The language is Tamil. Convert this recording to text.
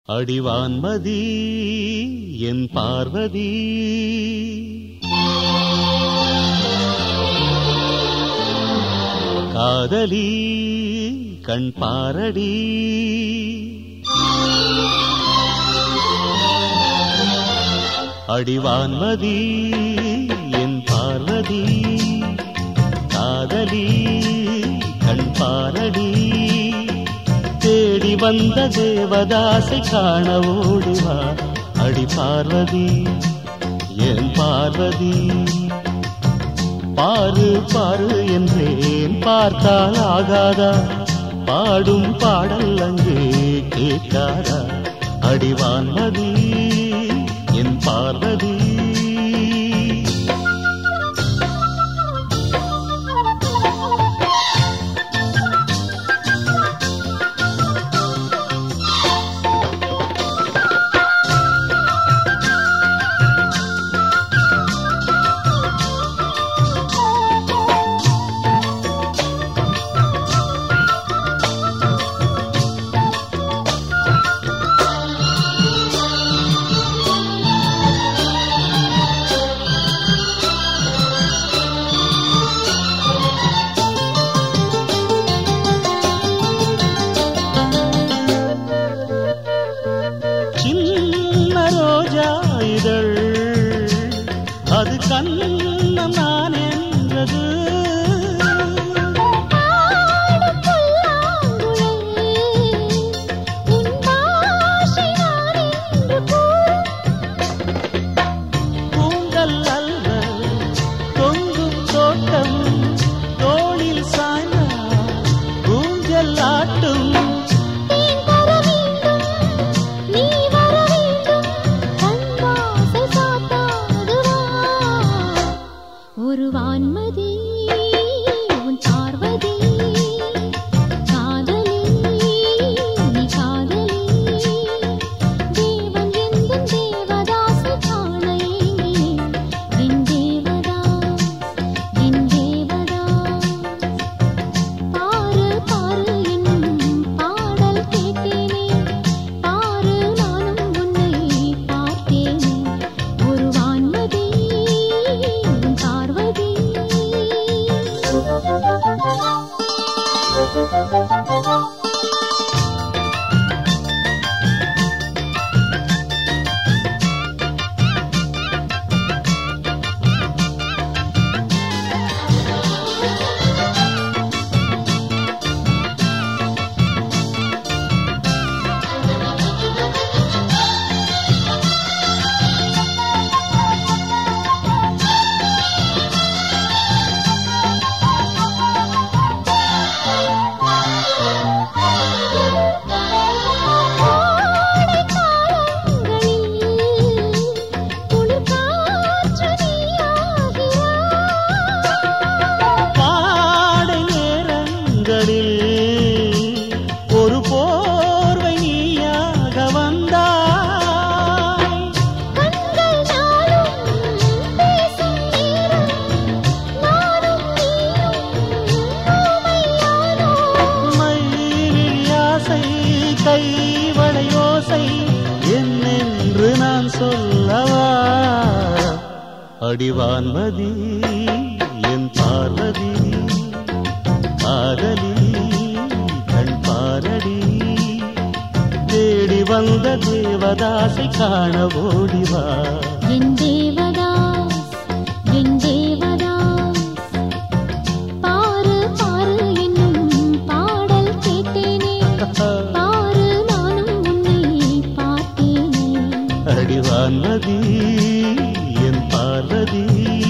அடிவான்மதி என் பார்வதி காதலி கண் பாரடி அடிவான்மதி என் பார்வதி காதலி கண் பாரடி தேடி வந்த தேவதாசை காண ஓடிவா அடி பார்வதி என் பார்வதி பாரு பாரு என்றேன் பார்த்தால் ஆகாதா பாடும் பாடல் அங்கே கேட்காதா அடிவான்மதி என் பார்வதி அது கண்ணம் நான் என்றது பூங்கல் அல்ல தொங்கும் தோட்டம் தோளில் சாய்ந்த ஊஞ்சல் ஆட்டும் ஒரு வான்மதி உன் பார்வதி காதலி நீ காதலி தேவன் எந்த தேவதாசை காண என் தேவதாஸ் பாரு பாரு என்னும் பாடல் கேட்டேனே பாரு நானும் உன்னை பார்த்தேனே ஒரு வான்மதி ஒரு போர்வை நீயாக வந்தாய் மயிலியாசை கைவளையோசை என்னென்று நான் சொல்லவா அடிவான்மதி என் பார்வதி காதலி கண் பாரடி தேடி வந்த தேவதாசை காண ஓடிவா என் தேவதாஸ் பாரு பாரு என்னும் பாடல் கேட்டேனே பாரு நானும் உன்னை பார்த்தேனே அடிவான்மதி என் பார்வதி